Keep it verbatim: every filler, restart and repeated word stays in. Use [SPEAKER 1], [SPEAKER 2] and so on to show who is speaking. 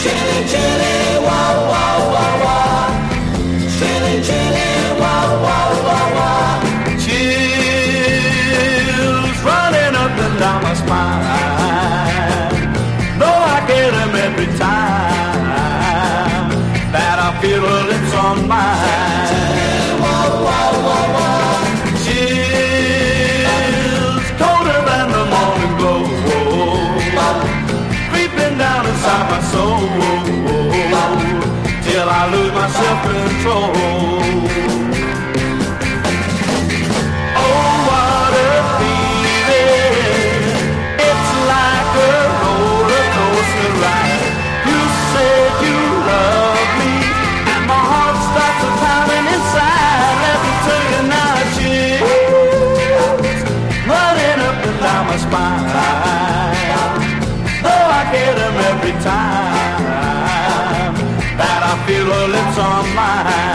[SPEAKER 1] Chili, chili, wah, wah, wah, wah. Chili, chili, wah, wah, wah, wah. Chills running up and down my spine. No, I get them every time that I feel her lips on mine. Wah, wah, wah, wah. Chills colder than the morning glow, creeping down inside my soul till I lose my self-control. Oh, what a feeling! It's like a roller coaster ride. You said you love me, and my heart starts pounding inside. Let me tell you now, chills running up and down my spine. Though I get them every time that I feel her lips on mine.